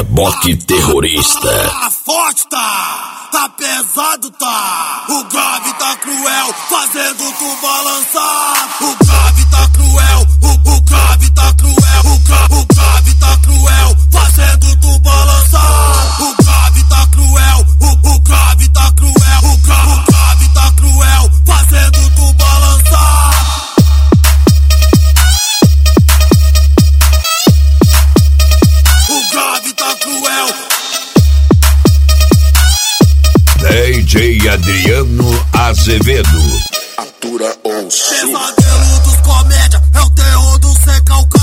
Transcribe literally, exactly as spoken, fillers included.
reboque terrorista. Tá forte, tá, tá pesado, tá. O grave tá cruel, fazendo tu balançar. O grave tá cruel, o, o grave tá cruel. O, gra, o grave tá cruel, fazendo tu balançar. O grave tá cruel, o, o grave tá cruel. O, gra, o grave tá cruel, fazendo tu balançar. O grave tá cruel. D J Adriano Azevedo. Atura ou Pesadelo dos comédia, é o terror do Seca o